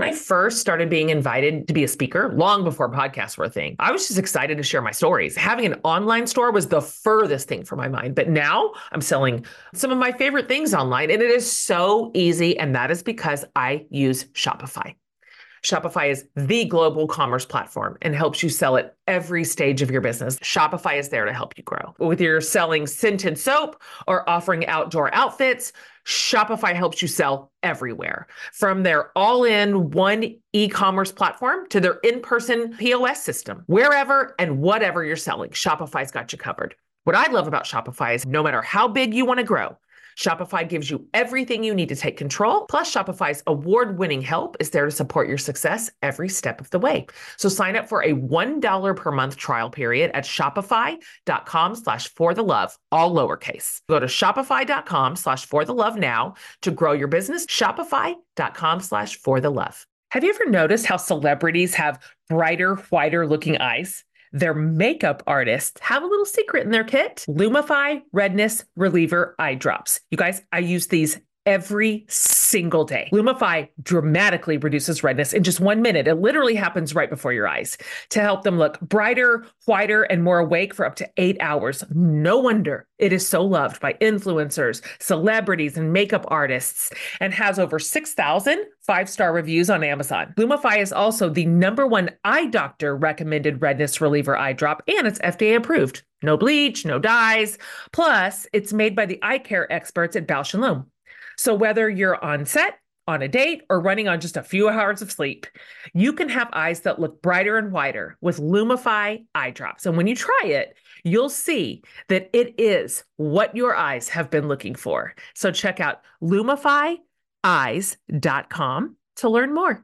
I first started being invited to be a speaker, long before podcasts were a thing, I was just excited to share my stories. Having an online store was the furthest thing from my mind. But now I'm selling some of my favorite things online, and it is so easy. And that is because I use Shopify. Shopify is the global commerce platform and helps you sell at every stage of your business. Shopify is there to help you grow. Whether you're selling scented soap or offering outdoor outfits, Shopify helps you sell everywhere. From their all-in one e-commerce platform to their in-person POS system, wherever and whatever you're selling, Shopify's got you covered. What I love about Shopify is no matter how big you want to grow, Shopify gives you everything you need to take control. Plus, Shopify's award-winning help is there to support your success every step of the way. So sign up for a $1 per month trial period at shopify.com/forthelove, all lowercase. Go to shopify.com/forthelove now to grow your business. Shopify.com/forthelove. Have you ever noticed how celebrities have brighter, whiter looking eyes? Their makeup artists have a little secret in their kit. Lumify Redness Reliever Eye Drops. You guys, I use these every single day. Lumify dramatically reduces redness in just 1 minute. It literally happens right before your eyes to help them look brighter, whiter, and more awake for up to 8 hours. No wonder it is so loved by influencers, celebrities, and makeup artists, and has over 6,000 five-star reviews on Amazon. Lumify is also the #1 eye doctor recommended redness reliever eye drop, and it's FDA approved. No bleach, no dyes. Plus, it's made by the eye care experts at Bausch & Lomb. So whether you're on set, on a date, or running on just a few hours of sleep, you can have eyes that look brighter and whiter with Lumify eye drops. And when you try it, you'll see that it is what your eyes have been looking for. So check out lumifyeyes.com to learn more.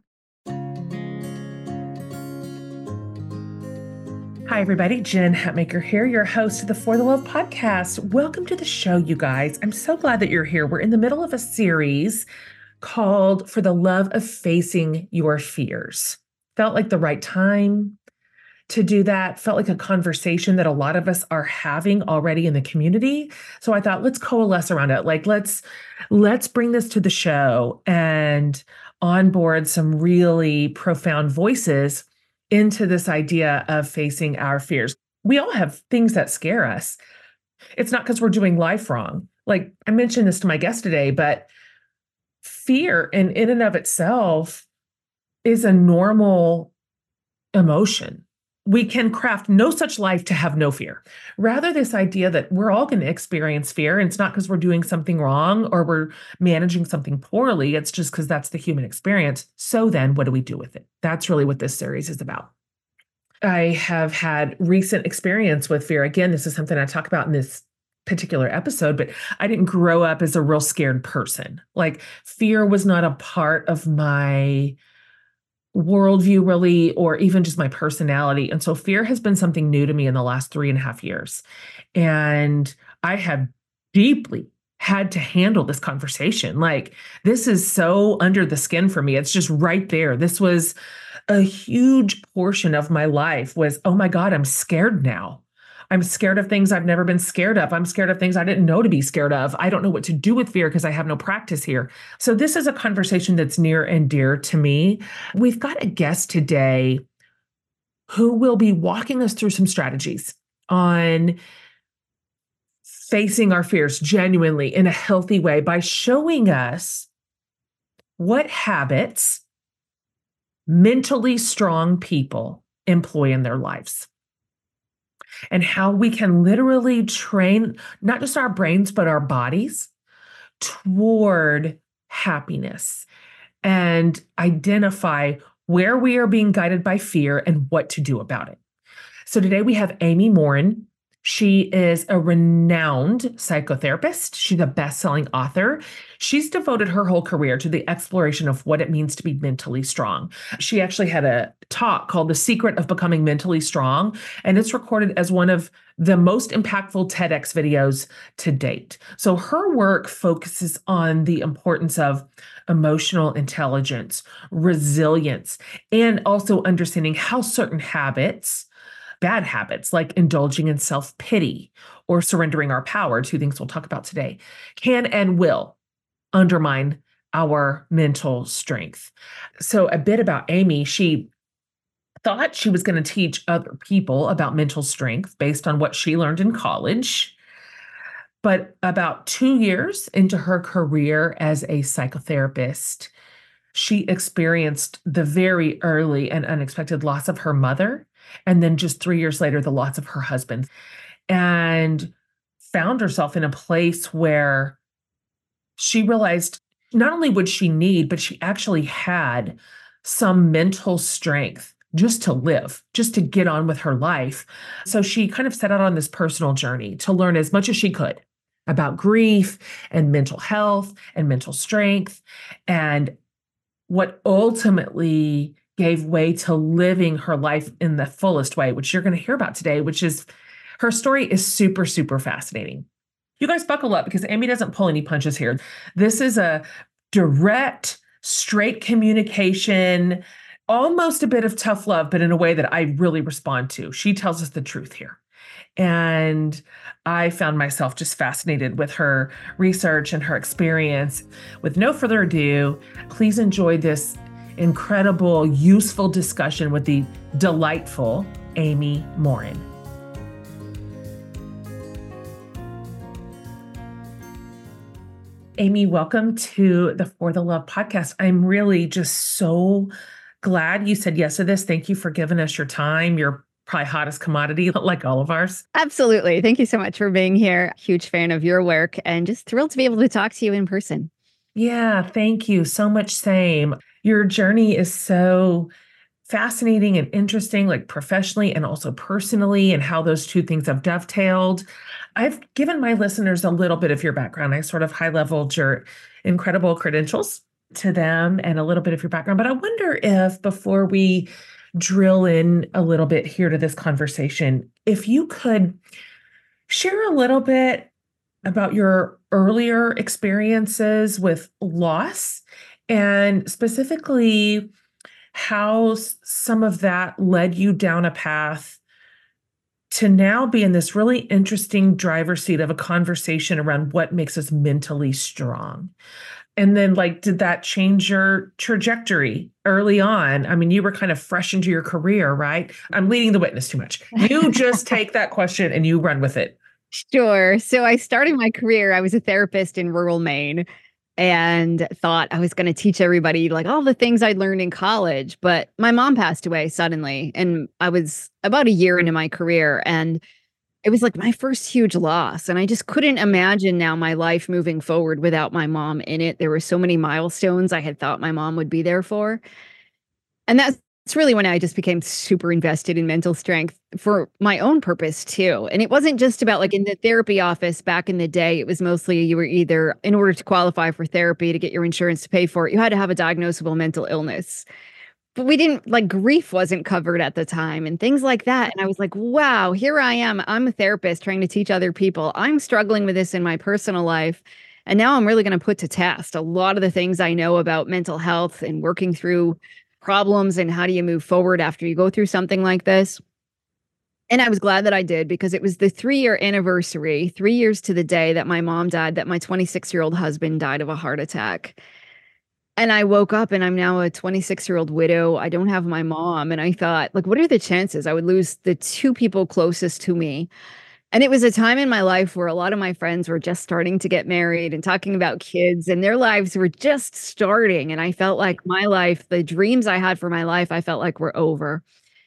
Hi, everybody. Jen Hatmaker here, your host of the For the Love podcast. Welcome to the show, you guys. I'm so glad that you're here. We're in the middle of a series called For the Love of Facing Your Fears. Felt like the right time to do that. Felt like a conversation that a lot of us are having already in the community. So I thought, let's coalesce around it. Like, let's bring this to the show and onboard some really profound voices into this idea of facing our fears. We all have things that scare us. It's not because we're doing life wrong. Like I mentioned this to my guest today, but fear in and of itself is a normal emotion. We can craft no such life to have no fear. Rather, this idea that we're all going to experience fear, and it's not because we're doing something wrong or we're managing something poorly. It's just because that's the human experience. So then what do we do with it? That's really what this series is about. I have had recent experience with fear. Again, this is something I talk about in this particular episode, but I didn't grow up as a real scared person. Like fear was not a part of my worldview really, or even just my personality. And so fear has been something new to me in the last 3.5 years. And I have deeply had to handle this conversation. Like this is so under the skin for me. It's just right there. This was a huge portion of my life was, oh my God, I'm scared now. I'm scared of things I've never been scared of. I'm scared of things I didn't know to be scared of. I don't know what to do with fear because I have no practice here. So this is a conversation that's near and dear to me. We've got a guest today who will be walking us through some strategies on facing our fears genuinely in a healthy way by showing us what habits mentally strong people employ in their lives, and how we can literally train not just our brains, but our bodies toward happiness and identify where we are being guided by fear and what to do about it. So today we have Amy Morin. She is a renowned psychotherapist. She's a best-selling author. She's devoted her whole career to the exploration of what it means to be mentally strong. She actually had a talk called The Secret of Becoming Mentally Strong, and it's recorded as one of the most impactful TEDx videos to date. So her work focuses on the importance of emotional intelligence, resilience, and also understanding how certain habits, bad habits like indulging in self-pity or surrendering our power, two things we'll talk about today, can and will undermine our mental strength. So, a bit about Amy, she thought she was going to teach other people about mental strength based on what she learned in college. But about 2 years into her career as a psychotherapist, she experienced the very early and unexpected loss of her mother. And then just 3 years later, the loss of her husband, and found herself in a place where she realized not only would she need, but she actually had some mental strength just to live, just to get on with her life. So she kind of set out on this personal journey to learn as much as she could about grief and mental health and mental strength, and what ultimately gave way to living her life in the fullest way, which you're going to hear about today, which is her story is super, super fascinating. You guys buckle up because Amy doesn't pull any punches here. This is a direct, straight communication, almost a bit of tough love, but in a way that I really respond to. She tells us the truth here. And I found myself just fascinated with her research and her experience. With no further ado, please enjoy this incredible, useful discussion with the delightful Amy Morin. Amy, welcome to the For the Love podcast. I'm really just so glad you said yes to this. Thank you for giving us your time, your probably hottest commodity, like all of ours. Absolutely. Thank you so much for being here. Huge fan of your work and just thrilled to be able to talk to you in person. Yeah, thank you so much. Same. Your journey is so fascinating and interesting, like professionally and also personally, and how those two things have dovetailed. I've given my listeners a little bit of your background. I sort of high leveled your incredible credentials to them and a little bit of your background. But I wonder if before we drill in a little bit here to this conversation, if you could share a little bit about your earlier experiences with loss and specifically how some of that led you down a path to now be in this really interesting driver's seat of a conversation around what makes us mentally strong. And then, like, did that change your trajectory early on? I mean, you were kind of fresh into your career, right? I'm leading the witness too much. You just take that question and you run with it. Sure. So I started my career, I was a therapist in rural Maine and thought I was going to teach everybody like all the things I'd learned in college. But my mom passed away suddenly, and I was about a year into my career. And it was like my first huge loss. And I just couldn't imagine now my life moving forward without my mom in it. There were so many milestones I had thought my mom would be there for. And that's really when I just became super invested in mental strength for my own purpose too. And it wasn't just about like in the therapy office back in the day, it was mostly you were either in order to qualify for therapy to get your insurance to pay for it, you had to have a diagnosable mental illness. But we didn't like grief wasn't covered at the time and things like that. And I was like, wow, here I am. I'm a therapist trying to teach other people. I'm struggling with this in my personal life. And now I'm really going to put to test a lot of the things I know about mental health and working through problems and how do you move forward after you go through something like this. And I was glad that I did because it was the 3-year anniversary, 3 years to the day that my mom died, that my 26-year-old husband died of a heart attack. And I woke up and I'm now a 26-year-old widow. I don't have my mom. And I thought, like, what are the chances I would lose the two people closest to me? And it was a time in my life where a lot of my friends were just starting to get married and talking about kids, and their lives were just starting. And I felt like my life, the dreams I had for my life, I felt like were over.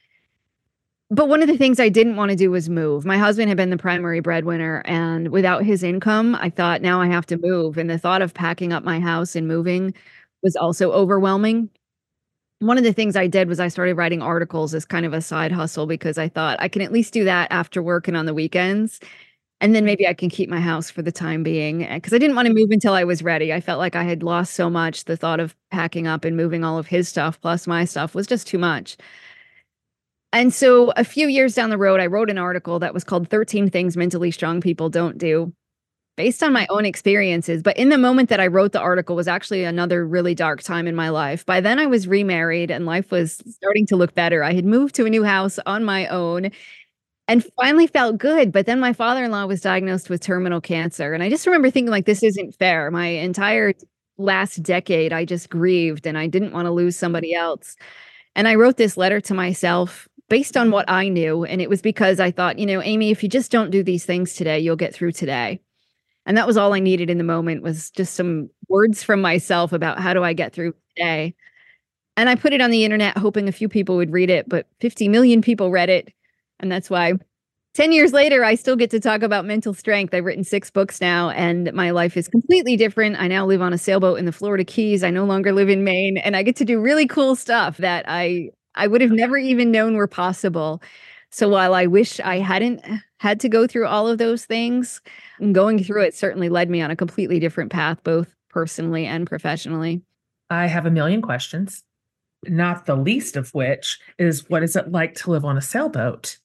But one of the things I didn't want to do was move. My husband had been the primary breadwinner, and without his income, I thought now I have to move. And the thought of packing up my house and moving was also overwhelming. One of the things I did was I started writing articles as kind of a side hustle because I thought I can at least do that after work and on the weekends. And then maybe I can keep my house for the time being because I didn't want to move until I was ready. I felt like I had lost so much. The thought of packing up and moving all of his stuff plus my stuff was just too much. And so a few years down the road, I wrote an article that was called 13 Things Mentally Strong People Don't Do, based on my own experiences. But in the moment that I wrote the article was actually another really dark time in my life. By then I was remarried and life was starting to look better. I had moved to a new house on my own and finally felt good. But then my father-in-law was diagnosed with terminal cancer. And I just remember thinking like, this isn't fair. My entire last decade, I just grieved and I didn't want to lose somebody else. And I wrote this letter to myself based on what I knew. And it was because I thought, Amy, if you just don't do these things today, you'll get through today. And that was all I needed in the moment, was just some words from myself about how do I get through today. And I put it on the internet hoping a few people would read it, but 50 million people read it. And that's why 10 years later, I still get to talk about mental strength. I've written 6 books now, and my life is completely different. I now live on a sailboat in the Florida Keys. I no longer live in Maine, and I get to do really cool stuff that I would have never even known were possible. So while I wish I hadn't had to go through all of those things, going through it certainly led me on a completely different path, both personally and professionally. I have a million questions, not the least of which is, what is it like to live on a sailboat?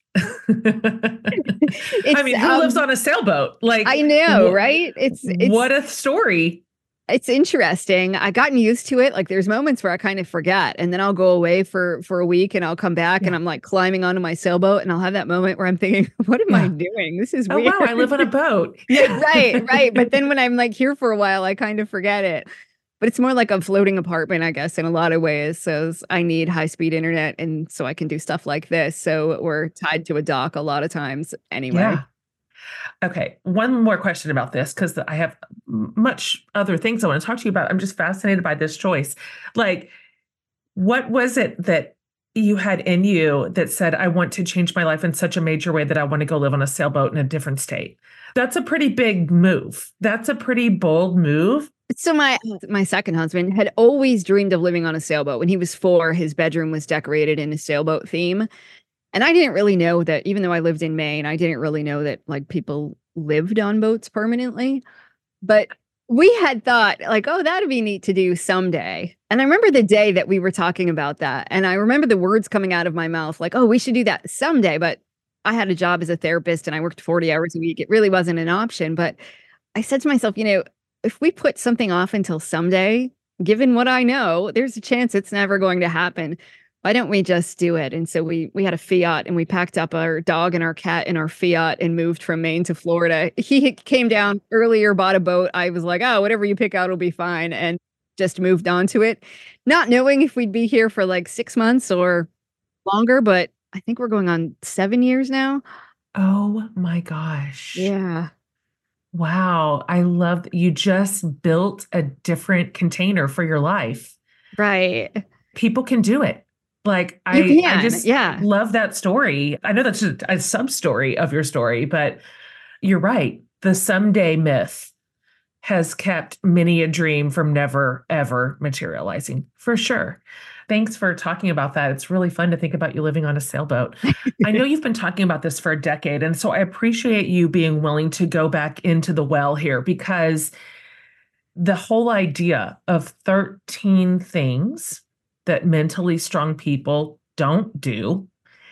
I mean, who lives on a sailboat? Like, I know, right? It's what a story. It's interesting. I gotten used to it. Like, there's moments where I kind of forget, and then I'll go away for a week and I'll come back and I'm like climbing onto my sailboat, and I'll have that moment where I'm thinking, what am I doing? This is weird. Oh, wow, I live on a boat. Yeah. Right. But then when I'm like here for a while, I kind of forget it. But it's more like a floating apartment, I guess, in a lot of ways. So I need high-speed internet, and so I can do stuff like this. So we're tied to a dock a lot of times anyway. Yeah. Okay. One more question about this, because I have much other things I want to talk to you about. I'm just fascinated by this choice. Like, what was it that you had in you that said, I want to change my life in such a major way that I want to go live on a sailboat in a different state? That's a pretty big move. That's a pretty bold move. So my second husband had always dreamed of living on a sailboat. When he was 4, his bedroom was decorated in a sailboat theme. And I didn't really know that, even though I lived in Maine, I didn't really know that like people lived on boats permanently. But we had thought like, oh, that'd be neat to do someday. And I remember the day that we were talking about that. And I remember the words coming out of my mouth like, oh, we should do that someday. But I had a job as a therapist and I worked 40 hours a week. It really wasn't an option. But I said to myself, if we put something off until someday, given what I know, there's a chance it's never going to happen. Why don't we just do it? And so we had a Fiat, and we packed up our dog and our cat in our Fiat and moved from Maine to Florida. He came down earlier, bought a boat. I was like, oh, whatever you pick out will be fine. And just moved on to it, not knowing if we'd be here for like 6 months or longer. But I think we're going on 7 years now. Oh my gosh. Yeah. Wow. I love that you just built a different container for your life. Right. People can do it. Like, I just love that story. I know that's just a sub story of your story, but you're right. The someday myth has kept many a dream from never, ever materializing, for sure. Thanks for talking about that. It's really fun to think about you living on a sailboat. I know you've been talking about this for a decade, and so I appreciate you being willing to go back into the well here, because the whole idea of 13 things that mentally strong people don't do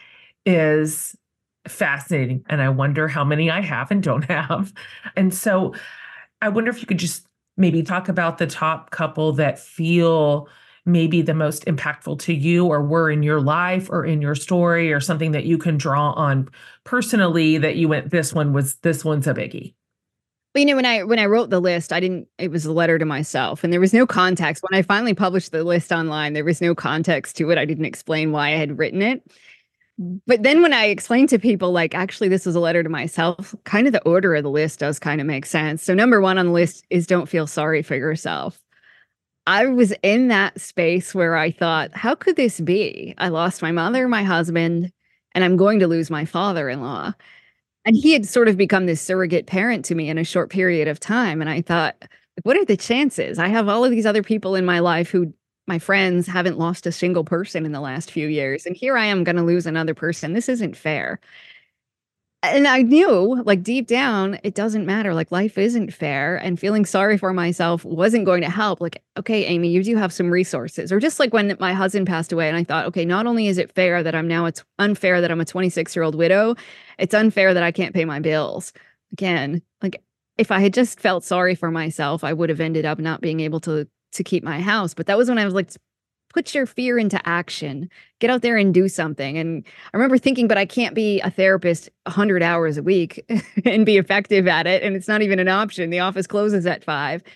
is fascinating. And I wonder how many I have and don't have. And so I wonder if you could just maybe talk about the top couple that feel maybe the most impactful to you, or were in your life or in your story, or something that you can draw on personally that you went, this one's a biggie. But when I wrote the list, it was a letter to myself, and there was no context. When I finally published the list online, there was no context to it. I didn't explain why I had written it. But then when I explained to people, like, actually, this was a letter to myself, kind of the order of the list does kind of make sense. So number 1 on the list is don't feel sorry for yourself. I was in that space where I thought, how could this be? I lost my mother, my husband, and I'm going to lose my father-in-law. And he had sort of become this surrogate parent to me in a short period of time. And I thought, what are the chances? I have all of these other people in my life who, my friends, haven't lost a single person in the last few years. And here I am going to lose another person. This isn't fair. And I knew, like, deep down, it doesn't matter. Like, life isn't fair, and feeling sorry for myself wasn't going to help. Like, okay, Amy, you do have some resources. Or just like when my husband passed away, and I thought, okay, not only is it fair that it's unfair that I'm a 26-year-old widow, it's unfair that I can't pay my bills. Again, like, if I had just felt sorry for myself, I would have ended up not being able to keep my house. But that was when I was like, put your fear into action, get out there and do something. And I remember thinking, but I can't be a therapist 100 hours a week and be effective at it. And it's not even an option. The office closes at 5.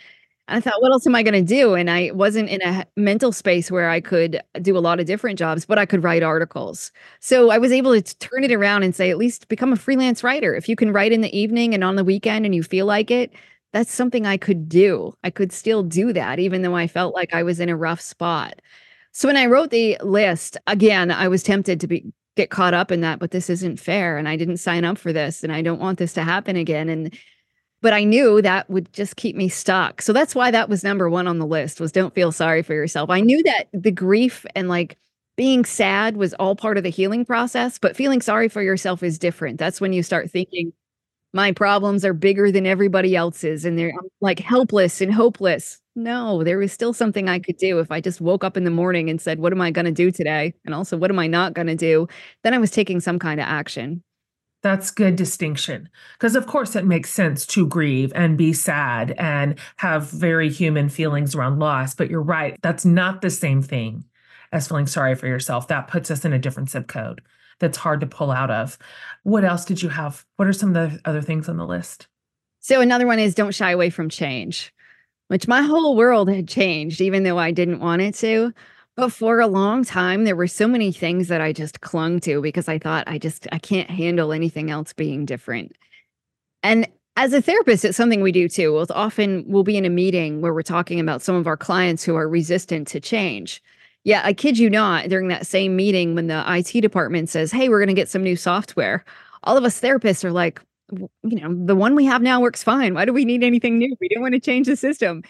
And I thought, what else am I going to do? And I wasn't in a mental space where I could do a lot of different jobs, but I could write articles. So I was able to turn it around and say, at least become a freelance writer. If you can write in the evening and on the weekend and you feel like it, that's something I could do. I could still do that, even though I felt like I was in a rough spot. So when I wrote the list, again, I was tempted to get caught up in that, but this isn't fair. And I didn't sign up for this and I don't want this to happen again. But I knew that would just keep me stuck. So that's why that was number one on the list was don't feel sorry for yourself. I knew that the grief and like being sad was all part of the healing process, but feeling sorry for yourself is different. That's when you start thinking my problems are bigger than everybody else's and I'm like helpless and hopeless. No, there was still something I could do if I just woke up in the morning and said, what am I going to do today? And also, what am I not going to do? Then I was taking some kind of action. That's good distinction. Because, of course, it makes sense to grieve and be sad and have very human feelings around loss. But you're right. That's not the same thing as feeling sorry for yourself. That puts us in a different zip code that's hard to pull out of. What else did you have? What are some of the other things on the list? So another one is don't shy away from change, which my whole world had changed, even though I didn't want it to. But for a long time, there were so many things that I just clung to because I thought I can't handle anything else being different. And as a therapist, it's something we do too. We'll be in a meeting where we're talking about some of our clients who are resistant to change. Yeah, I kid you not, during that same meeting, when the IT department says, hey, we're going to get some new software, all of us therapists are like, the one we have now works fine. Why do we need anything new? We don't want to change the system.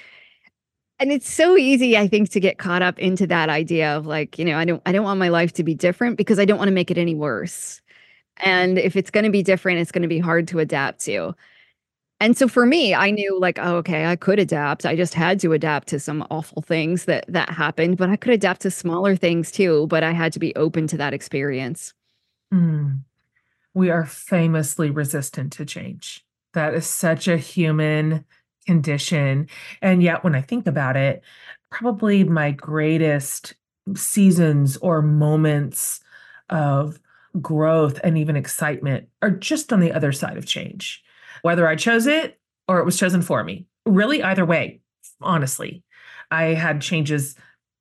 And it's so easy, I think, to get caught up into that idea of like, I don't want my life to be different because I don't want to make it any worse. And if it's going to be different, it's going to be hard to adapt to. And so for me, I knew like, oh, okay, I could adapt. I just had to adapt to some awful things that happened, but I could adapt to smaller things too. But I had to be open to that experience. Mm. We are famously resistant to change. That is such a human condition. And yet, when I think about it, probably my greatest seasons or moments of growth and even excitement are just on the other side of change, whether I chose it or it was chosen for me. Really, either way, honestly. I had changes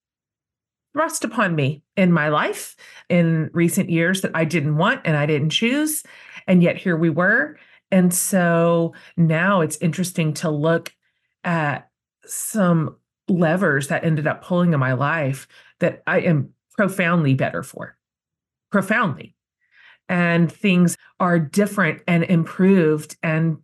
thrust upon me in my life in recent years that I didn't want and I didn't choose. And yet here we were. And so now it's interesting to look at some levers that ended up pulling in my life that I am profoundly better for, profoundly. And things are different and improved. And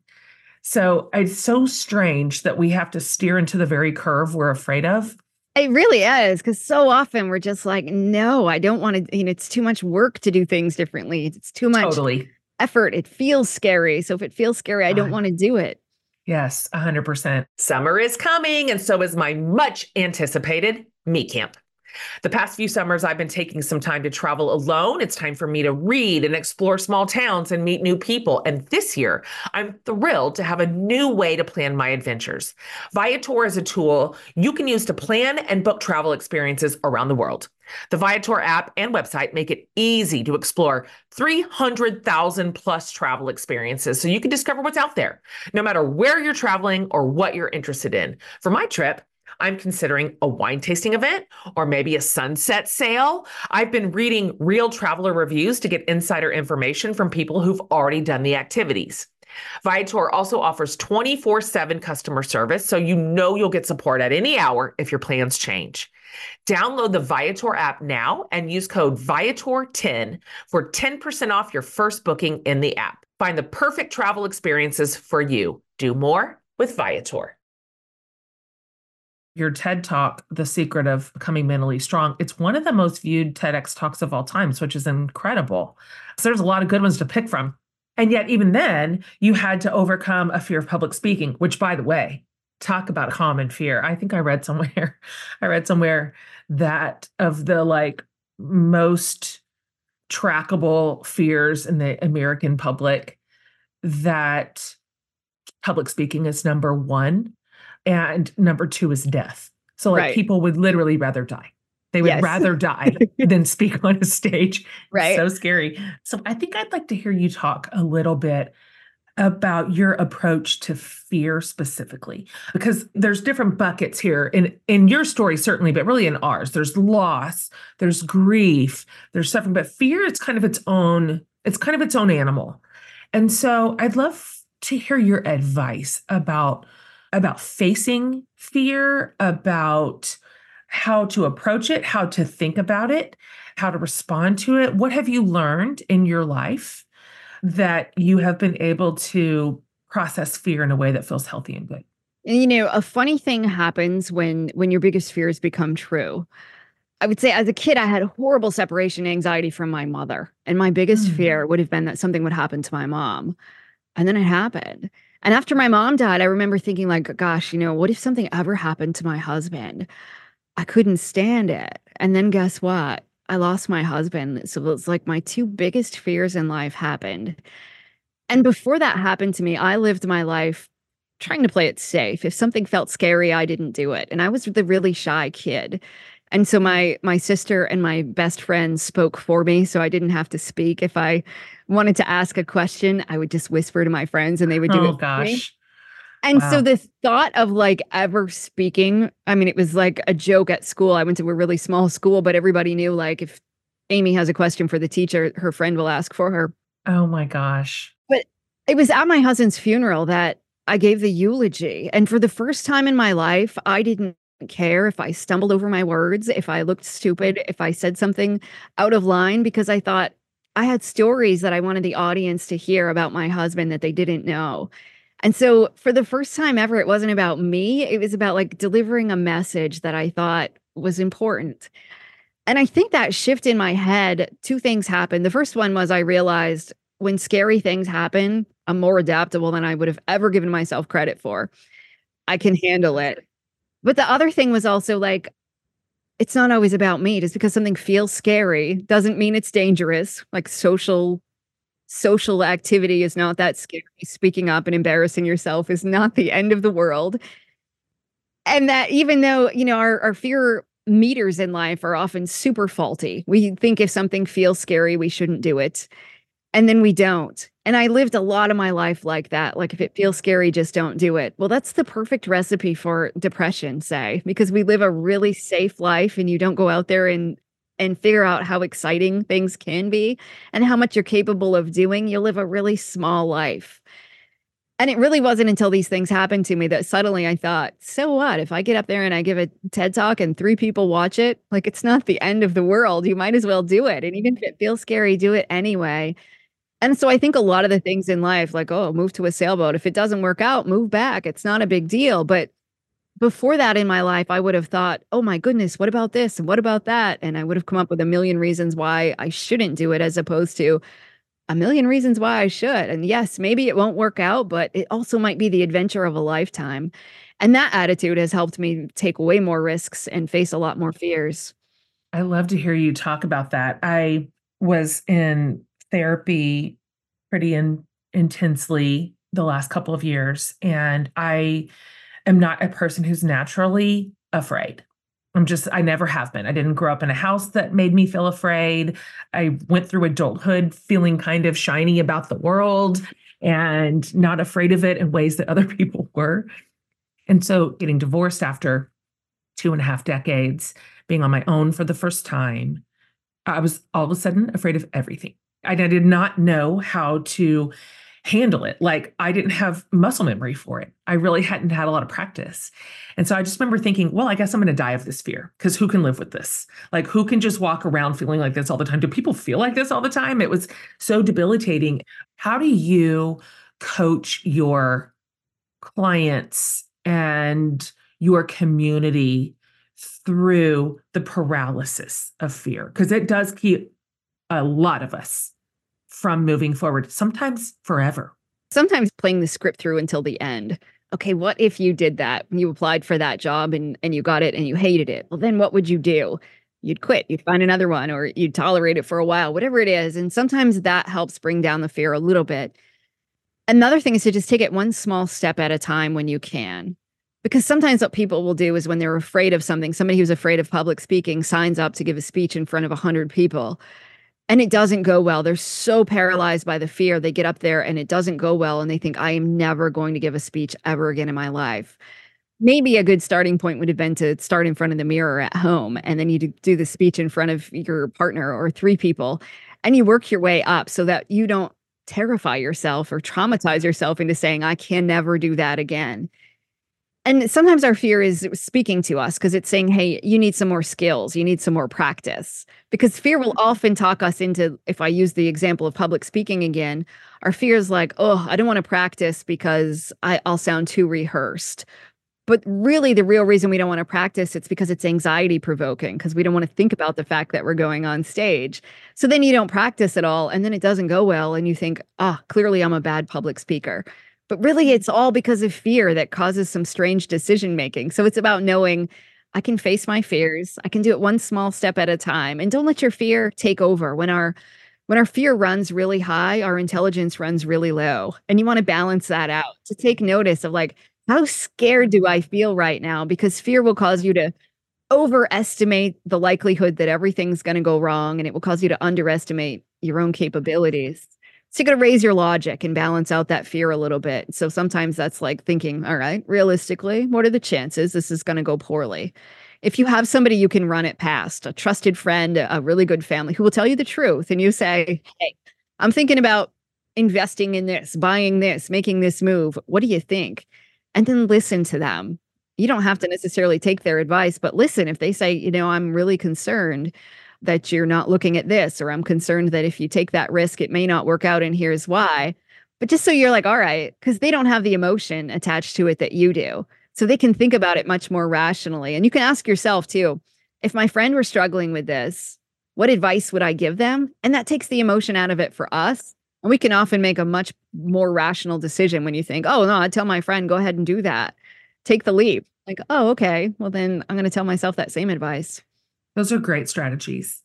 so it's so strange that we have to steer into the very curve we're afraid of. It really is, because so often we're just like, no, I don't want to, it's too much work to do things differently. It's too much Totally. effort. It feels scary. So if it feels scary, I don't want to do it. Yes, 100%. Summer is coming, and so is my much anticipated Me Camp. The past few summers, I've been taking some time to travel alone. It's time for me to read and explore small towns and meet new people. And this year, I'm thrilled to have a new way to plan my adventures. Viator is a tool you can use to plan and book travel experiences around the world. The Viator app and website make it easy to explore 300,000 plus travel experiences so you can discover what's out there, no matter where you're traveling or what you're interested in. For my trip, I'm considering a wine tasting event or maybe a sunset sail. I've been reading real traveler reviews to get insider information from people who've already done the activities. Viator also offers 24/7 customer service, so you know you'll get support at any hour if your plans change. Download the Viator app now and use code Viator10 for 10% off your first booking in the app. Find the perfect travel experiences for you. Do more with Viator. Your TED Talk, The Secret of Becoming Mentally Strong, it's one of the most viewed TEDx talks of all times, which is incredible. So there's a lot of good ones to pick from. And yet, even then, you had to overcome a fear of public speaking, which, by the way, talk about common fear. I think I read somewhere that of the most trackable fears in the American public, that public speaking is number one. And number two is death. So Right. people would literally rather die. They would Yes. rather die than speak on a stage. Right. So scary. So I think I'd like to hear you talk a little bit about your approach to fear specifically, because there's different buckets here in your story, certainly, but really in ours. There's loss, there's grief, there's suffering, but fear is kind of its own animal. And so I'd love to hear your advice about facing fear, about how to approach it, how to think about it, how to respond to it. What have you learned in your life that you have been able to process fear in a way that feels healthy and good? And, a funny thing happens when your biggest fears become true. I would say as a kid, I had horrible separation anxiety from my mother. And my biggest Mm. fear would have been that something would happen to my mom. And then it happened. And after my mom died, I remember thinking like, gosh, what if something ever happened to my husband? I couldn't stand it. And then guess what? I lost my husband. So it's like my two biggest fears in life happened. And before that happened to me, I lived my life trying to play it safe. If something felt scary, I didn't do it. And I was the really shy kid. And so my sister and my best friend spoke for me, so I didn't have to speak. If I wanted to ask a question, I would just whisper to my friends and they would do Oh it for me. gosh. And so Wow. the thought of like ever speaking, I mean, it was like a joke at school. I went to a really small school, but everybody knew like if Amy has a question for the teacher, her friend will ask for her. Oh my gosh. But it was at my husband's funeral that I gave the eulogy. And for the first time in my life, I didn't care if I stumbled over my words, if I looked stupid, if I said something out of line, because I thought I had stories that I wanted the audience to hear about my husband that they didn't know. And so for the first time ever, it wasn't about me. It was about like delivering a message that I thought was important. And I think that shift in my head, two things happened. The first one was I realized when scary things happen, I'm more adaptable than I would have ever given myself credit for. I can handle it. But the other thing was also like, it's not always about me. Just because something feels scary doesn't mean it's dangerous. Like social activity is not that scary. Speaking up and embarrassing yourself is not the end of the world. And that even though, our fear meters in life are often super faulty. We think if something feels scary, we shouldn't do it. And then we don't. And I lived a lot of my life like that. Like if it feels scary, just don't do it. Well, that's the perfect recipe for depression, say, because we live a really safe life and you don't go out there and figure out how exciting things can be and how much you're capable of doing. You live a really small life. And it really wasn't until these things happened to me that suddenly I thought, so what? If I get up there and I give a TED talk and 3 people watch it, like it's not the end of the world. You might as well do it. And even if it feels scary, do it anyway. And so I think a lot of the things in life, like, oh, move to a sailboat. If it doesn't work out, move back. It's not a big deal. But before that in my life, I would have thought, oh my goodness, what about this? And what about that? And I would have come up with a million reasons why I shouldn't do it, as opposed to a million reasons why I should. And yes, maybe it won't work out, but it also might be the adventure of a lifetime. And that attitude has helped me take way more risks and face a lot more fears. I love to hear you talk about that. I was in therapy pretty intensely the last couple of years, and I am not a person who's naturally afraid. I never have been. I didn't grow up in a house that made me feel afraid. I went through adulthood feeling kind of shiny about the world and not afraid of it in ways that other people were. And so getting divorced after 2.5 decades, being on my own for the first time, I was all of a sudden afraid of everything. I did not know how to handle it. Like I didn't have muscle memory for it. I really hadn't had a lot of practice. And so I just remember thinking, well, I guess I'm going to die of this fear, because who can live with this? Like who can just walk around feeling like this all the time? Do people feel like this all the time? It was so debilitating. How do you coach your clients and your community through the paralysis of fear? Because it does keep a lot of us from moving forward, sometimes forever. Sometimes playing the script through until the end. Okay, what if you did that? You applied for that job and you got it and you hated it. Well, then what would you do? You'd quit, you'd find another one, or you'd tolerate it for a while, whatever it is. And sometimes that helps bring down the fear a little bit. Another thing is to just take it one small step at a time when you can. Because sometimes what people will do is when they're afraid of something, somebody who's afraid of public speaking signs up to give a speech in front of 100 people. and it doesn't go well. They're so paralyzed by the fear. They get up there and it doesn't go well. And they think, I am never going to give a speech ever again in my life. Maybe a good starting point would have been to start in front of the mirror at home. And then you do the speech in front of your partner or three people. And you work your way up so that you don't terrify yourself or traumatize yourself into saying, I can never do that again. And sometimes our fear is speaking to us because it's saying, hey, you need some more skills. You need some more practice. Because fear will often talk us into, if I use the example of public speaking again, our fear is like, oh, I don't want to practice because I'll sound too rehearsed. But really, the real reason we don't want to practice, it's because it's anxiety provoking, because we don't want to think about the fact that we're going on stage. So then you don't practice at all, and then it doesn't go well, and you think, clearly I'm a bad public speaker. But really, it's all because of fear that causes some strange decision making. So it's about knowing I can face my fears. I can do it one small step at a time, and don't let your fear take over. When our fear runs really high, our intelligence runs really low, and you want to balance that out to take notice of like, how scared do I feel right now? Because fear will cause you to overestimate the likelihood that everything's going to go wrong, and it will cause you to underestimate your own capabilities. So you got to raise your logic and balance out that fear a little bit. So sometimes that's like thinking, all right, realistically, what are the chances this is going to go poorly? If you have somebody you can run it past, a trusted friend, a really good family who will tell you the truth, and you say, hey, I'm thinking about investing in this, buying this, making this move. What do you think? And then listen to them. You don't have to necessarily take their advice, but listen. If they say, I'm really concerned that you're not looking at this, or I'm concerned that if you take that risk, it may not work out, and here's why. But just so you're like, all right, because they don't have the emotion attached to it that you do. So they can think about it much more rationally. And you can ask yourself too, if my friend were struggling with this, what advice would I give them? And that takes the emotion out of it for us. And we can often make a much more rational decision when you think, oh, no, I'd tell my friend, go ahead and do that. Take the leap. Like, oh, okay, well, then I'm going to tell myself that same advice. Those are great strategies.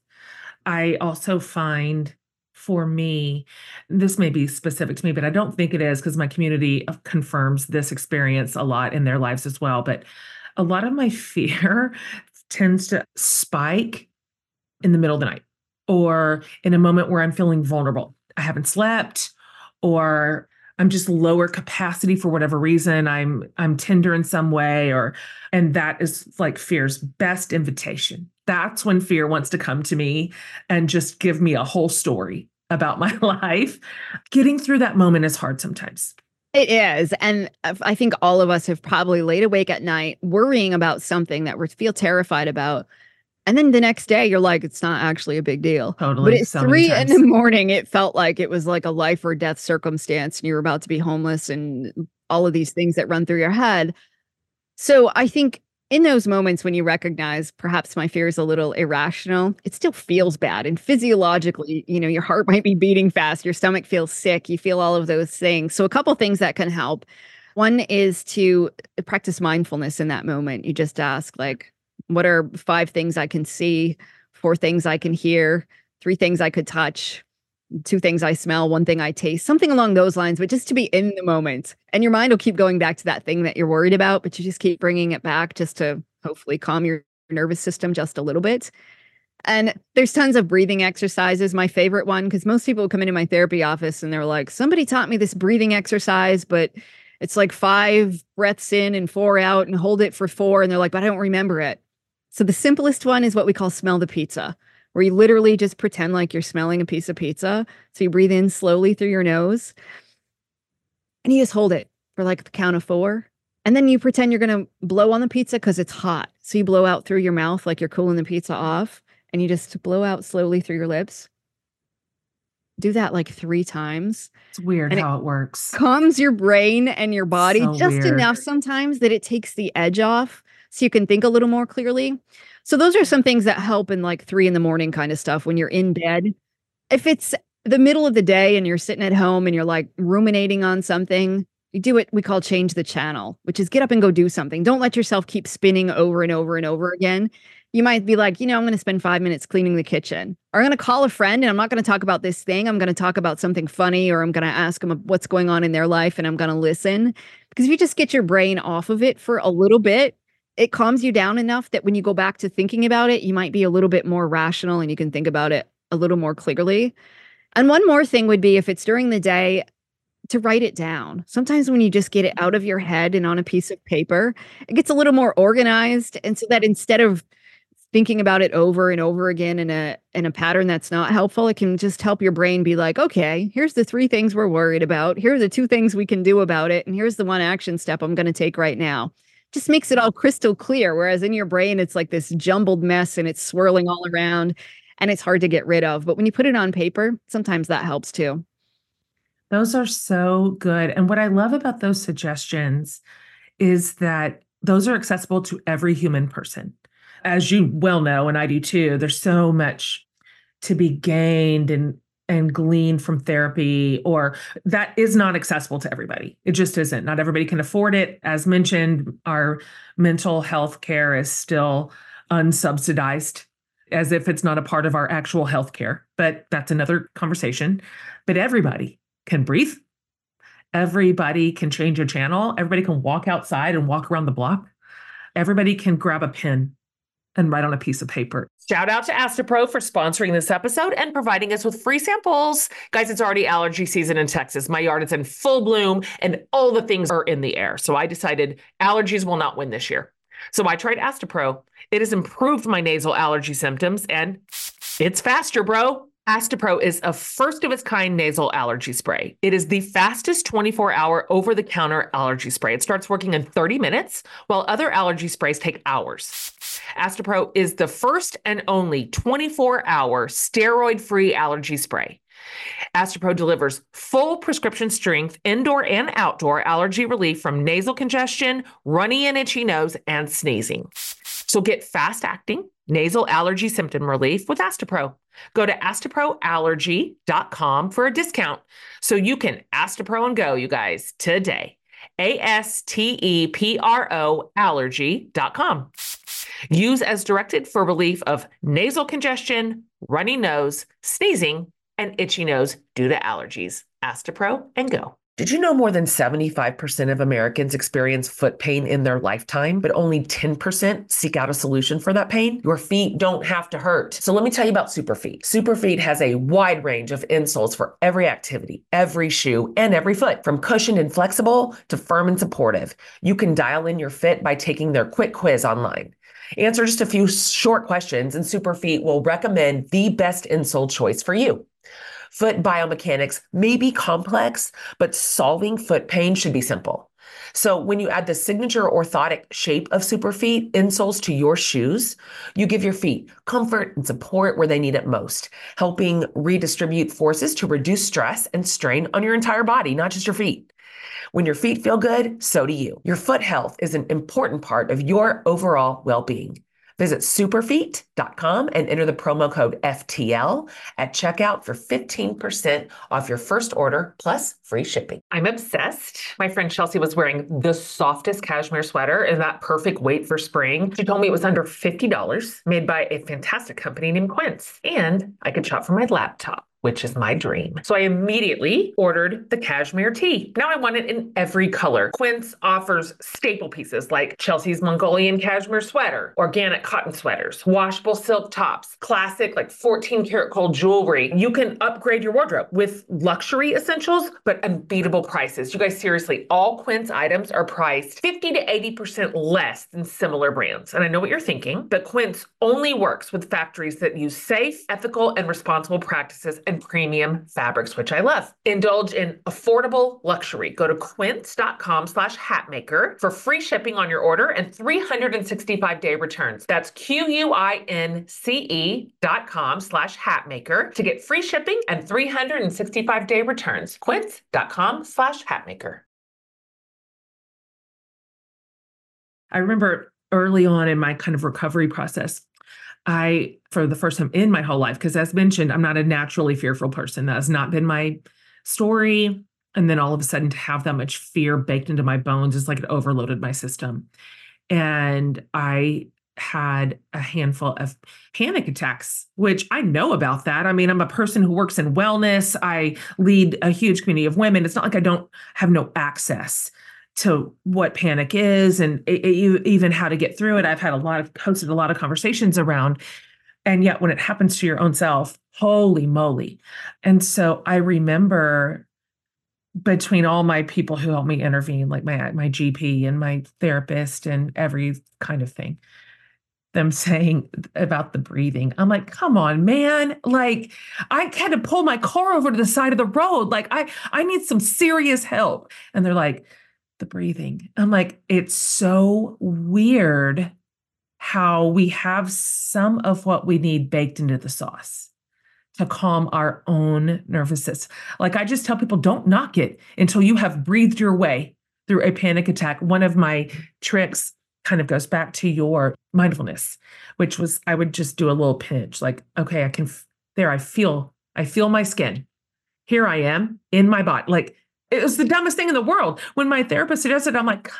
I also find for me, this may be specific to me, but I don't think it is because my community confirms this experience a lot in their lives as well. But a lot of my fear tends to spike in the middle of the night or in a moment where I'm feeling vulnerable. I haven't slept, or I'm just lower capacity for whatever reason. I'm tender in some way, and that is like fear's best invitation. That's when fear wants to come to me and just give me a whole story about my life. Getting through that moment is hard sometimes. It is. And I think all of us have probably laid awake at night worrying about something that we feel terrified about. And then the next day, you're like, it's not actually a big deal. Totally. But at So many 3 in times. the morning, it felt like it was like a life or death circumstance, and you were about to be homeless and all of these things that run through your head. So I think in those moments when you recognize perhaps my fear is a little irrational, it still feels bad. And physiologically, your heart might be beating fast, your stomach feels sick, you feel all of those things. So a couple things that can help. One is to practice mindfulness in that moment. You just ask, like, what are 5 things I can see, 4 things I can hear, 3 things I could touch, 2 things I smell, 1 thing I taste, something along those lines, but just to be in the moment. And your mind will keep going back to that thing that you're worried about, but you just keep bringing it back just to hopefully calm your nervous system just a little bit. And there's tons of breathing exercises. My favorite one, because most people come into my therapy office and they're like, somebody taught me this breathing exercise, but it's like 5 breaths in and 4 out and hold it for 4. And they're like, but I don't remember it. So the simplest one is what we call smell the pizza, where you literally just pretend like you're smelling a piece of pizza. So you breathe in slowly through your nose and you just hold it for like the count of 4. And then you pretend you're going to blow on the pizza because it's hot. So you blow out through your mouth like you're cooling the pizza off, and you just blow out slowly through your lips. Do that like 3 times. It's weird how it works. Calms your brain and your body So just weird. enough sometimes that it takes the edge off so you can think a little more clearly. So those are some things that help in like 3 in the morning kind of stuff when you're in bed. If it's the middle of the day and you're sitting at home and you're like ruminating on something, you do what we call change the channel, which is get up and go do something. Don't let yourself keep spinning over and over and over again. You might be like, I'm going to spend 5 minutes cleaning the kitchen, or I'm going to call a friend and I'm not going to talk about this thing. I'm going to talk about something funny, or I'm going to ask them what's going on in their life, and I'm going to listen. Because if you just get your brain off of it for a little bit, it calms you down enough that when you go back to thinking about it, you might be a little bit more rational and you can think about it a little more clearly. And one more thing would be if it's during the day, to write it down. Sometimes when you just get it out of your head and on a piece of paper, it gets a little more organized. And so that instead of thinking about it over and over again in a pattern that's not helpful, it can just help your brain be like, okay, here's the 3 things we're worried about. Here are the 2 things we can do about it. And here's the 1 action step I'm going to take right now. Just makes it all crystal clear. Whereas in your brain, it's like this jumbled mess and it's swirling all around and it's hard to get rid of. But when you put it on paper, sometimes that helps too. Those are so good. And what I love about those suggestions is that those are accessible to every human person. As you well know, and I do too, there's so much to be gained and gleaned from therapy, or that is not accessible to everybody. It just isn't. Not everybody can afford it. As mentioned, our mental health care is still unsubsidized, as if it's not a part of our actual health care. But that's another conversation. But everybody can breathe. Everybody can change a channel. Everybody can walk outside and walk around the block. Everybody can grab a pen and write on a piece of paper. Shout out to Astepro for sponsoring this episode and providing us with free samples. Guys, it's already allergy season in Texas. My yard is in full bloom and all the things are in the air. So I decided allergies will not win this year. So I tried Astepro. It has improved my nasal allergy symptoms and it's faster, bro. Astepro is a first-of-its-kind nasal allergy spray. It is the fastest 24-hour over-the-counter allergy spray. It starts working in 30 minutes, while other allergy sprays take hours. Astepro is the first and only 24-hour steroid-free allergy spray. Astepro delivers full prescription strength indoor and outdoor allergy relief from nasal congestion, runny and itchy nose, and sneezing. So get fast-acting nasal allergy symptom relief with Astepro. Go to asteproallergy.com for a discount so you can Astepro and go, you guys, today. ASTEPRO allergy.com. Use as directed for relief of nasal congestion, runny nose, sneezing, and itchy nose due to allergies. Astepro and go. Did you know more than 75% of Americans experience foot pain in their lifetime, but only 10% seek out a solution for that pain? Your feet don't have to hurt. So let me tell you about Superfeet. Superfeet has a wide range of insoles for every activity, every shoe, and every foot, from cushioned and flexible to firm and supportive. You can dial in your fit by taking their quick quiz online. Answer just a few short questions, and Superfeet will recommend the best insole choice for you. Foot biomechanics may be complex, but solving foot pain should be simple. So when you add the signature orthotic shape of Superfeet insoles to your shoes, you give your feet comfort and support where they need it most, helping redistribute forces to reduce stress and strain on your entire body, not just your feet. When your feet feel good, so do you. Your foot health is an important part of your overall well-being. Visit superfeet.com and enter the promo code FTL at checkout for 15% off your first order plus free shipping. I'm obsessed. My friend Chelsea was wearing the softest cashmere sweater in that perfect weight for spring. She told me it was under $50, made by a fantastic company named Quince, and I could shop from my laptop, which is my dream. So I immediately ordered the cashmere tee. Now I want it in every color. Quince offers staple pieces like Chelsea's Mongolian cashmere sweater, organic cotton sweaters, washable silk tops, classic like 14 karat gold jewelry. You can upgrade your wardrobe with luxury essentials, but unbeatable prices. You guys, seriously, all Quince items are priced 50 to 80% less than similar brands. And I know what you're thinking, but Quince only works with factories that use safe, ethical, and responsible practices and premium fabrics, which I love. Indulge in affordable luxury. Go to quince.com/hatmaker for free shipping on your order and 365-day returns. That's QUINCE.com/hatmaker to get free shipping and 365-day returns. Quince.com/hatmaker. I remember early on in my kind of recovery process, for the first time in my whole life, because as mentioned, I'm not a naturally fearful person. That has not been my story. And then all of a sudden to have that much fear baked into my bones is like it overloaded my system. And I had a handful of panic attacks, which I know about that. I mean, I'm a person who works in wellness. I lead a huge community of women. It's not like I don't have no access to what panic is and even how to get through it. I've had hosted a lot of conversations around And yet when it happens to your own self, holy moly. And so I remember between all my people who helped me intervene, like my GP and my therapist and every kind of thing, them saying about the breathing. I'm like, come on, man. Like, I had to pull my car over to the side of the road. Like, I need some serious help. And they're like, the breathing. I'm like, it's so weird how we have some of what we need baked into the sauce to calm our own nervous system. Like, I just tell people, don't knock it until you have breathed your way through a panic attack. One of my tricks kind of goes back to your mindfulness, which was I would just do a little pinch, like, okay, there, I feel my skin. Here I am in my body. Like, it was the dumbest thing in the world. When my therapist suggested, I'm like,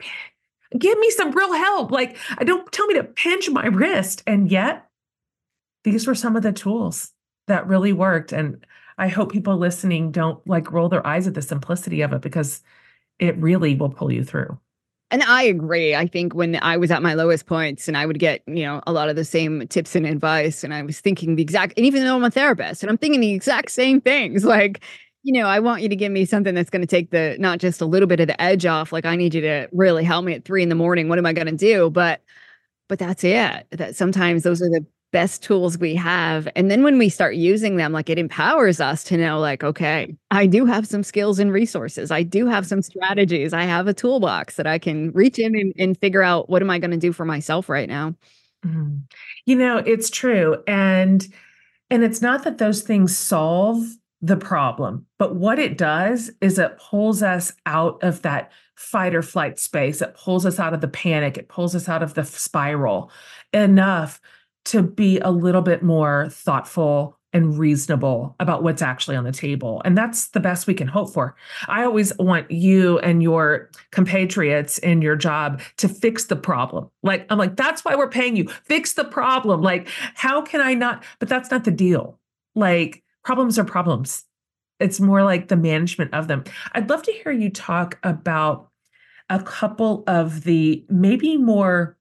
give me some real help. Like, I don't tell me to pinch my wrist. And yet these were some of the tools that really worked. And I hope people listening don't like roll their eyes at the simplicity of it, because it really will pull you through. And I agree. I think when I was at my lowest points and I would get, a lot of the same tips and advice, and I was thinking and even though I'm a therapist and I'm thinking the exact same things, like, I want you to give me something that's going to take not just a little bit of the edge off. Like, I need you to really help me at 3 a.m. What am I going to do? But that's it. That sometimes those are the best tools we have. And then when we start using them, like, it empowers us to know, like, okay, I do have some skills and resources. I do have some strategies. I have a toolbox that I can reach in and figure out, what am I going to do for myself right now? Mm. It's true. And it's not that those things solve the problem, but what it does is it pulls us out of that fight or flight space. It pulls us out of the panic. It pulls us out of the spiral enough to be a little bit more thoughtful and reasonable about what's actually on the table. And that's the best we can hope for. I always want you and your compatriots in your job to fix the problem. Like, I'm like, that's why we're paying you. Fix the problem. Like, how can I not? But that's not the deal. Like, problems are problems. It's more like the management of them. I'd love to hear you talk about a couple of the maybe more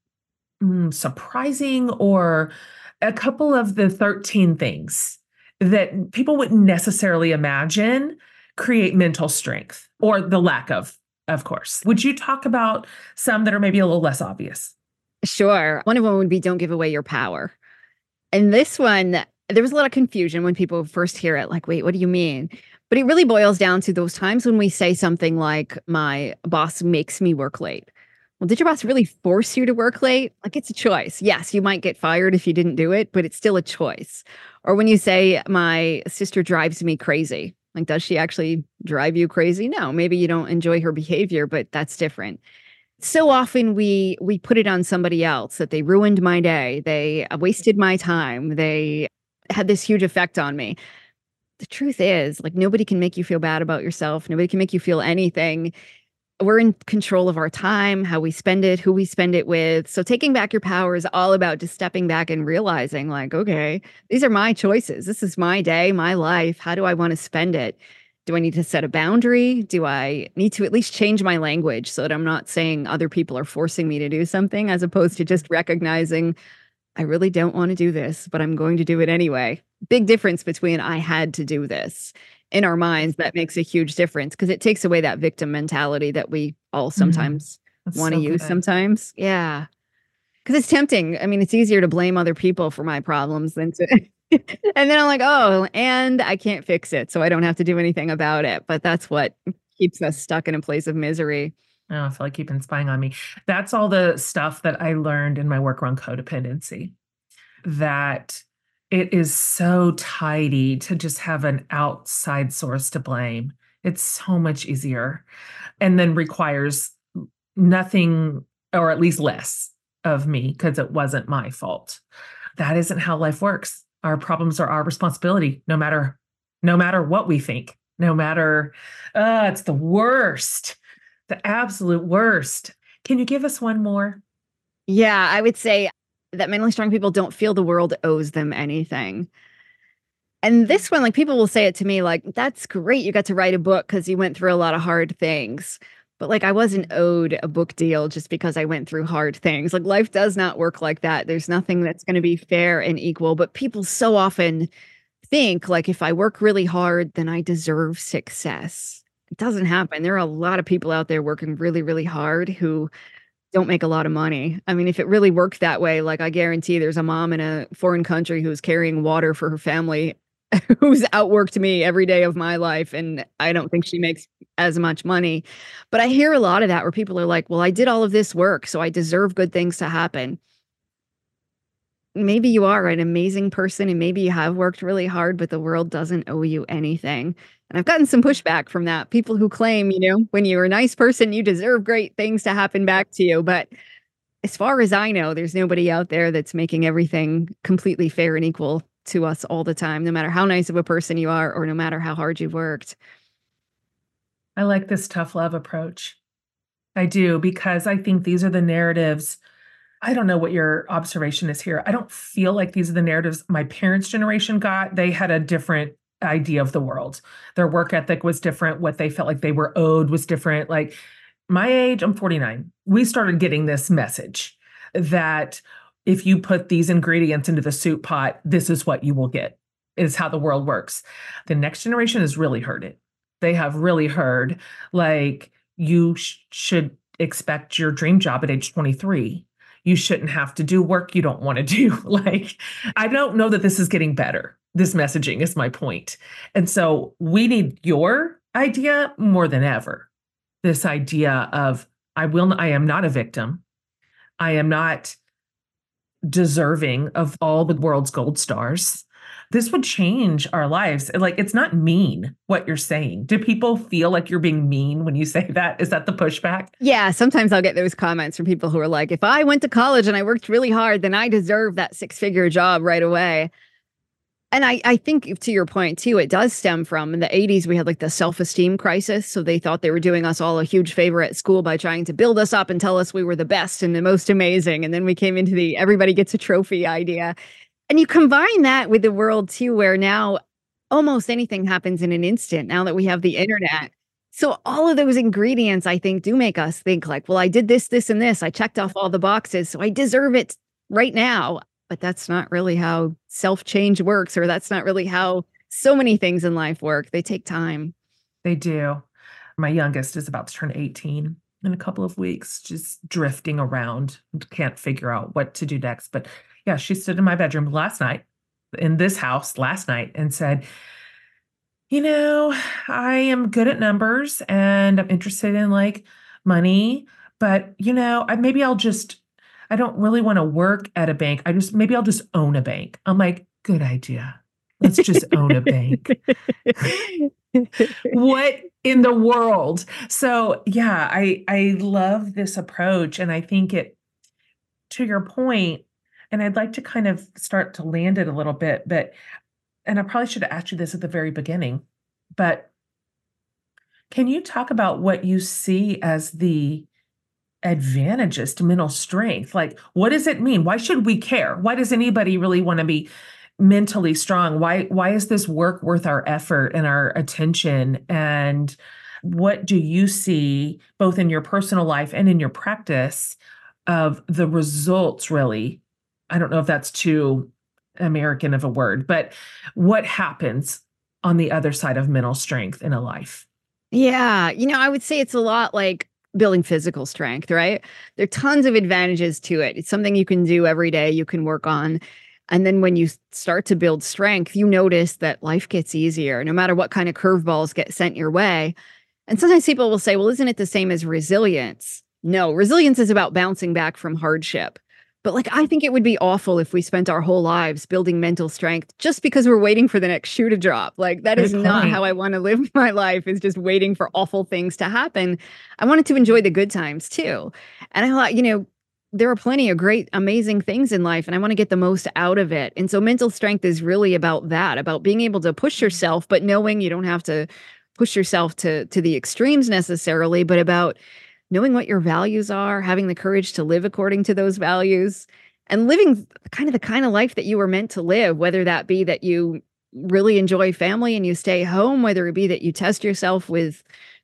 surprising, or a couple of the 13 things that people wouldn't necessarily imagine create mental strength, or the lack of course. Would you talk about some that are maybe a little less obvious? Sure. One of them would be, don't give away your power. And this one, there was a lot of confusion when people first hear it, like, wait, what do you mean? But it really boils down to those times when we say something like, my boss makes me work late. Well, did your boss really force you to work late? Like, it's a choice. Yes, you might get fired if you didn't do it, but it's still a choice. Or when you say, my sister drives me crazy. Like, does she actually drive you crazy? No, maybe you don't enjoy her behavior, but that's different. So often we put it on somebody else, that they ruined my day, they wasted my time, they had this huge effect on me. The truth is, like, nobody can make you feel bad about yourself. Nobody can make you feel anything. We're in control of our time, how we spend it, who we spend it with. So taking back your power is all about just stepping back and realizing, like, okay, these are my choices. This is my day, my life. How do I want to spend it? Do I need to set a boundary? Do I need to at least change my language so that I'm not saying other people are forcing me to do something, as opposed to just recognizing, I really don't want to do this, but I'm going to do it anyway. Big difference between I had to do this. In our minds, that makes a huge difference, because it takes away that victim mentality that we all sometimes want to use sometimes. Yeah. Because it's tempting. I mean, it's easier to blame other people for my problems than to and then I'm like, oh, and I can't fix it, so I don't have to do anything about it. But that's what keeps us stuck in a place of misery. Oh, I feel like you've been spying on me. That's all the stuff that I learned in my work around codependency, that it is so tidy to just have an outside source to blame. It's so much easier, and then requires nothing, or at least less, of me because it wasn't my fault. That isn't how life works. Our problems are our responsibility, no matter what we think, no matter, it's the worst, the absolute worst. Can you give us one more? Yeah, I would say that mentally strong people don't feel the world owes them anything. And this one, like, people will say it to me, like, that's great. You got to write a book because you went through a lot of hard things. But like I wasn't owed a book deal just because I went through hard things. Like life does not work like that. There's nothing that's going to be fair and equal. But people so often think like if I work really hard, then I deserve success. It doesn't happen. There are a lot of people out there working really, really hard who don't make a lot of money. I mean, if it really worked that way, like I guarantee there's a mom in a foreign country who's carrying water for her family who's outworked me every day of my life. And I don't think she makes as much money. But I hear a lot of that where people are like, well, I did all of this work, so I deserve good things to happen. Maybe you are an amazing person and maybe you have worked really hard, but the world doesn't owe you anything. And I've gotten some pushback from that. People who claim, when you're a nice person, you deserve great things to happen back to you. But as far as I know, there's nobody out there that's making everything completely fair and equal to us all the time, no matter how nice of a person you are or no matter how hard you've worked. I like this tough love approach. I do, because I think these are the narratives. I don't know what your observation is here. I don't feel like these are the narratives my parents' generation got. They had a different idea of the world. Their work ethic was different. What they felt like they were owed was different. Like my age, I'm 49. We started getting this message that if you put these ingredients into the soup pot, this is what you will get, is how the world works. The next generation has really heard it. They have really heard like you should expect your dream job at age 23. You shouldn't have to do work you don't want to do. Like, I don't know that this is getting better. This messaging is my point. And so we need your idea more than ever. This idea of I am not a victim. I am not deserving of all the world's gold stars. This would change our lives. Like, it's not mean what you're saying. Do people feel like you're being mean when you say that? Is that the pushback? Yeah, sometimes I'll get those comments from people who are like, if I went to college and I worked really hard, then I deserve that six-figure job right away. And I think to your point too, it does stem from in the 80s, we had like the self-esteem crisis. So they thought they were doing us all a huge favor at school by trying to build us up and tell us we were the best and the most amazing. And then we came into the everybody gets a trophy idea. And you combine that with the world too, where now almost anything happens in an instant now that we have the internet. So all of those ingredients, I think, do make us think like, well, I did this, this, and this. I checked off all the boxes, so I deserve it right now. But that's not really how self-change works, or that's not really how so many things in life work. They take time. They do. My youngest is about to turn 18 in a couple of weeks, just drifting around, can't figure out what to do next. But yeah, she stood in my bedroom last night, in this house last night, and said, I am good at numbers and I'm interested in like money, but I don't really want to work at a bank. Maybe I'll just own a bank. I'm like, good idea. Let's just own a bank. What in the world? So yeah, I love this approach. And I think to your point, and I'd like to kind of start to land it a little bit, and I probably should have asked you this at the very beginning, but can you talk about what you see as the advantages to mental strength? Like, what does it mean? Why should we care? Why does anybody really want to be mentally strong? Why is this work worth our effort and our attention? And what do you see both in your personal life and in your practice of the results, really? I don't know if that's too American of a word, but what happens on the other side of mental strength in a life? Yeah, I would say it's a lot like building physical strength, right? There are tons of advantages to it. It's something you can do every day, you can work on. And then when you start to build strength, you notice that life gets easier, no matter what kind of curveballs get sent your way. And sometimes people will say, well, isn't it the same as resilience? No, resilience is about bouncing back from hardship. But like, I think it would be awful if we spent our whole lives building mental strength just because we're waiting for the next shoe to drop. Like, that is not how I want to live my life, is just waiting for awful things to happen. I wanted to enjoy the good times too. And I thought, there are plenty of great, amazing things in life, and I want to get the most out of it. And so mental strength is really about that, about being able to push yourself, but knowing you don't have to push yourself to the extremes necessarily, but about knowing what your values are, having the courage to live according to those values, and living the kind of life that you were meant to live, whether that be that you really enjoy family and you stay home, whether it be that you test yourself with,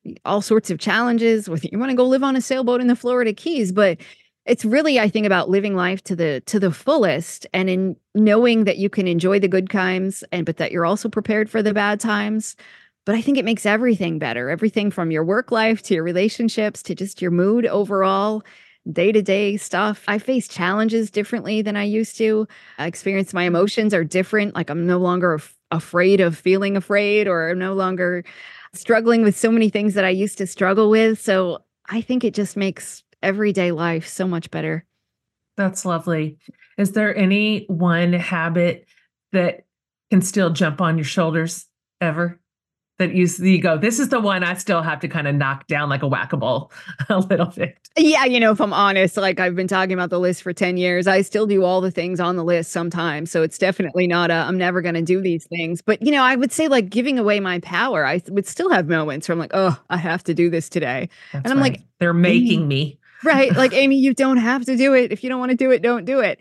all sorts of challenges, whether you want to go live on a sailboat in the Florida Keys, but it's really, I think, about living life to the fullest and in knowing that you can enjoy the good times and but that you're also prepared for the bad times. But I think it makes everything better. Everything from your work life to your relationships to just your mood overall, day-to-day stuff. I face challenges differently than I used to. I experience my emotions are different. Like I'm no longer afraid of feeling afraid, or I'm no longer struggling with so many things that I used to struggle with. So I think it just makes everyday life so much better. That's lovely. Is there any one habit that can still jump on your shoulders ever? That you go, this is the one I still have to kind of knock down like a whack-a-mole a little bit. Yeah, if I'm honest, like I've been talking about the list for 10 years. I still do all the things on the list sometimes. So it's definitely not I'm never going to do these things. But, I would say like giving away my power, I would still have moments where I'm like, oh, I have to do this today. That's and I'm right. like, They're making me. Right. Like, Amy, you don't have to do it. If you don't want to do it, don't do it.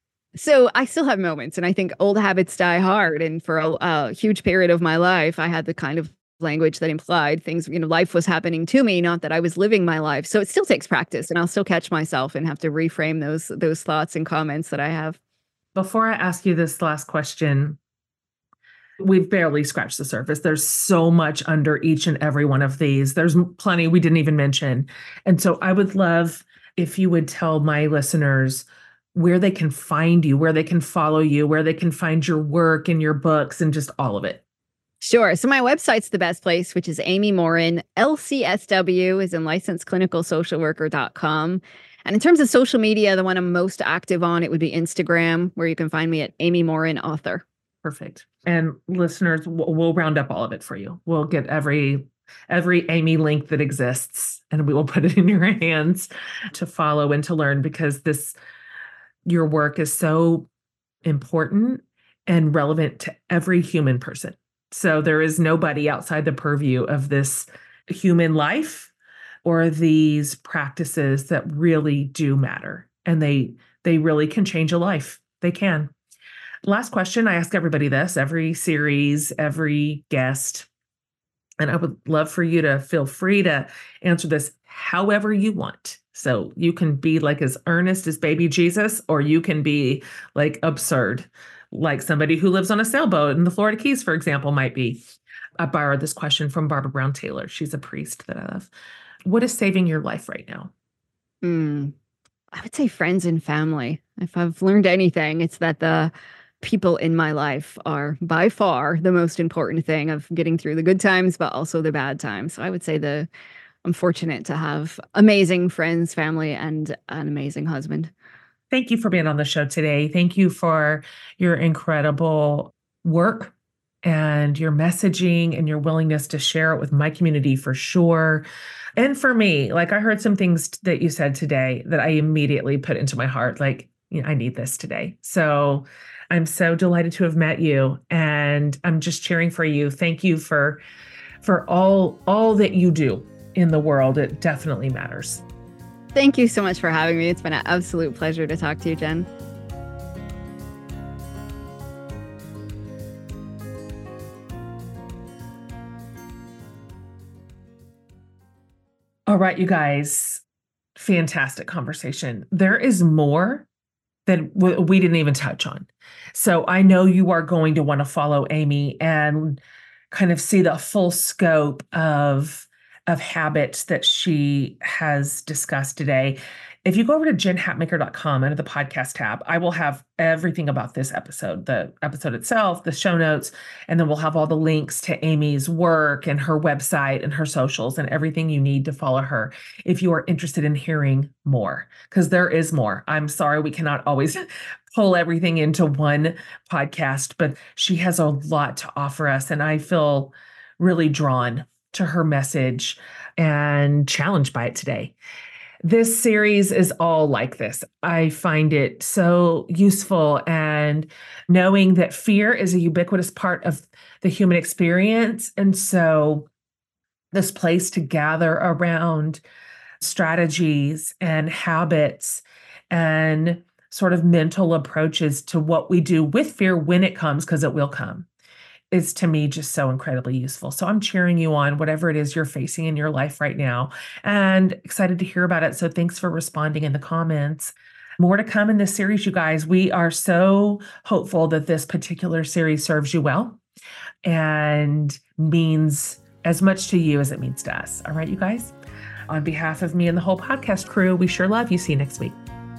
So I still have moments, and I think old habits die hard. And for a huge period of my life, I had the kind of language that implied things, life was happening to me, not that I was living my life. So it still takes practice, and I'll still catch myself and have to reframe those thoughts and comments that I have. Before I ask you this last question, we've barely scratched the surface. There's so much under each and every one of these. There's plenty we didn't even mention. And so I would love if you would tell my listeners where they can find you, where they can follow you, where they can find your work and your books and just all of it. Sure. So my website's the best place, which is Amy Morin, LCSW is in licensed clinical social worker.com. And in terms of social media, the one I'm most active on, it would be Instagram, where you can find me at Amy Morin Author. Perfect. And listeners, we'll round up all of it for you. We'll get every Amy link that exists, and we will put it in your hands to follow and to learn, because your work is so important and relevant to every human person. So there is nobody outside the purview of this human life or these practices that really do matter. And they really can change a life. They can. Last question. I ask everybody this, every series, every guest. And I would love for you to feel free to answer this however you want. So you can be like as earnest as baby Jesus, or you can be like absurd, like somebody who lives on a sailboat in the Florida Keys, for example, might be. I borrowed this question from Barbara Brown Taylor. She's a priest that I love. What is saving your life right now? I would say friends and family. If I've learned anything, it's that the people in my life are by far the most important thing of getting through the good times, but also the bad times. So I would say I'm fortunate to have amazing friends, family, and an amazing husband. Thank you for being on the show today. Thank you for your incredible work and your messaging and your willingness to share it with my community for sure. And for me, like I heard some things that you said today that I immediately put into my heart. Like, I need this today. So I'm so delighted to have met you, and I'm just cheering for you. Thank you for all that you do in the world. It definitely matters. Thank you so much for having me. It's been an absolute pleasure to talk to you, Jen. All right, you guys, fantastic conversation. There is more that we didn't even touch on. So I know you are going to want to follow Amy and kind of see the full scope of habits that she has discussed today. If you go over to jenhatmaker.com under the podcast tab, I will have everything about this episode, the episode itself, the show notes, and then we'll have all the links to Amy's work and her website and her socials and everything you need to follow her if you are interested in hearing more, because there is more. I'm sorry we cannot always pull everything into one podcast, but she has a lot to offer us, and I feel really drawn to her message and challenged by it today. This series is all like this. I find it so useful, and knowing that fear is a ubiquitous part of the human experience. And so this place to gather around strategies and habits and sort of mental approaches to what we do with fear when it comes, because it will come, is to me just so incredibly useful. So I'm cheering you on, whatever it is you're facing in your life right now, and excited to hear about it. So thanks for responding in the comments. More to come in this series, you guys. We are so hopeful that this particular series serves you well and means as much to you as it means to us. All right, you guys? On behalf of me and the whole podcast crew, we sure love you. See you next week.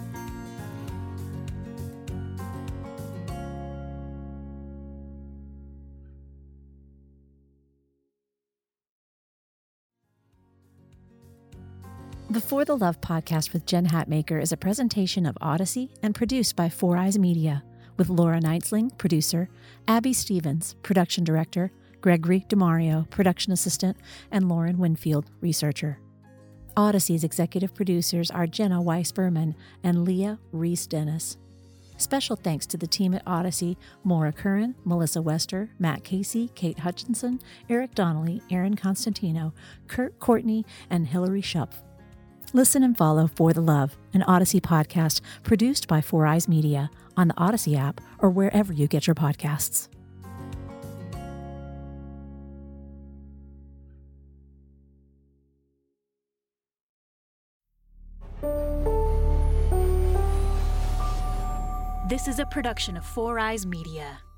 The For the Love podcast with Jen Hatmaker is a presentation of Odyssey and produced by Four Eyes Media, with Laura Knightsling, producer, Abby Stevens, production director, Gregory DeMario, production assistant, and Lauren Winfield, researcher. Odyssey's executive producers are Jenna Weiss-Berman and Leah Reese-Dennis. Special thanks to the team at Odyssey: Maura Curran, Melissa Wester, Matt Casey, Kate Hutchinson, Eric Donnelly, Aaron Constantino, Kurt Courtney, and Hillary Schupf. Listen and follow For the Love, an Odyssey podcast produced by Four Eyes Media, on the Odyssey app or wherever you get your podcasts. This is a production of Four Eyes Media.